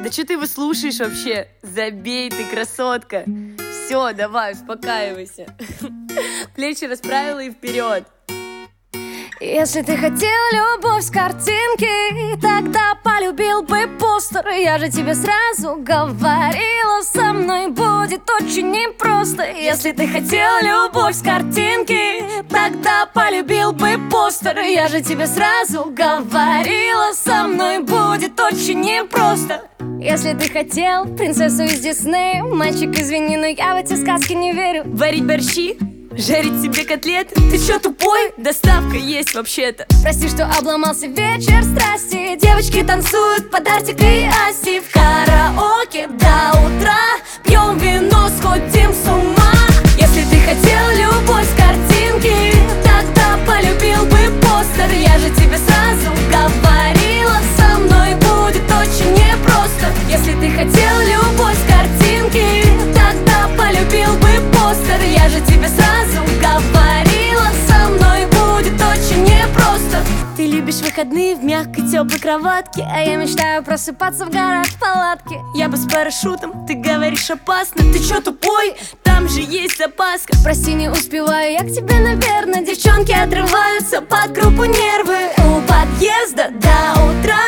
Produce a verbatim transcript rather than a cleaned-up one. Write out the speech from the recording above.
Да что ты его слушаешь вообще? Забей, ты красотка. Все, давай, успокаивайся. Плечи расправила и вперед. Если ты хотел любовь с картинки, тогда полюбил бы постер. Я же тебе сразу говорила, со мной будет очень непросто. Если ты хотел любовь с картинки, тогда полюбил бы постер. Я же тебе сразу говорила, со мной будет очень непросто. Если ты хотел принцессу из Диснея, мальчик, извини, но я в эти сказки не верю. Варить борщи, жарить себе котлеты. Ты чё, тупой? Доставка есть вообще-то. Прости, что обломался вечер страсти. Девочки танцуют под Артик и Асти. В караоке до утра пьем вино, сходим с ума. Если ты хотел любовь с картинки, тогда полюбил бы постер. Я же тебе сразу говорила, со мной будет очень непросто. Если ты хотел любовь с картинки, тогда полюбил бы постер. Я же тебе сразу говорила, со мной будет очень непросто. Ты любишь выходные в мягкой теплой кроватке, А я мечтаю просыпаться в горах в палатке. я бы с парашютом, ты говоришь опасно. Ты чё, тупой? Там же есть запаска. Прости, не успеваю я к тебе, наверное. Девчонки отрываются под группу нервы. У подъезда до утра